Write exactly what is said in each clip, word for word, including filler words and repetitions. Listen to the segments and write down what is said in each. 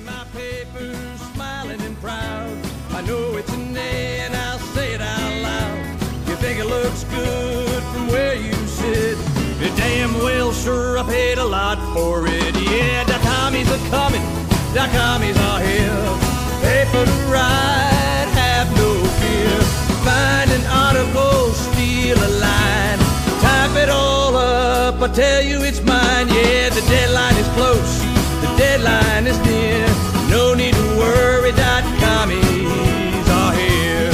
in my paper, smiling and proud. I know it's an A and I'll say it out loud. You think it looks good from where you sit? You damn well sure I paid a lot for it. Yeah, the commies are coming, the commies are here. Paper to write, have no fear. Find an article, steal a line, type it all up, I tell you it's mine. Yeah, the deadline is close, the deadline is near. No need to worry, dot commies are here.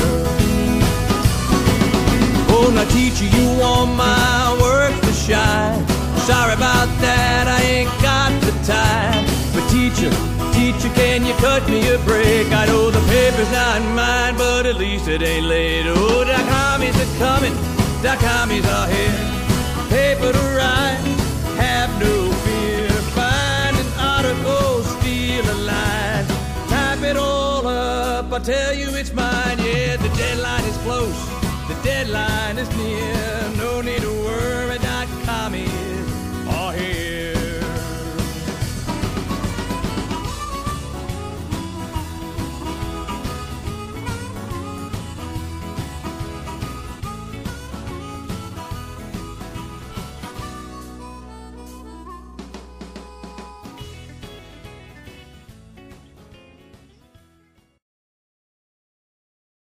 Oh, now teacher, you want my work to shine. Sorry about that, I ain't got the time. But teacher, teacher, can you cut me a break? I know the paper's not mine, but at least it ain't late. Oh, the commies are coming, the commies are here. Paper to write, have no fear. Find an article, steal a line, type it all up, I tell you it's mine. Yeah, the deadline is close, the deadline is near.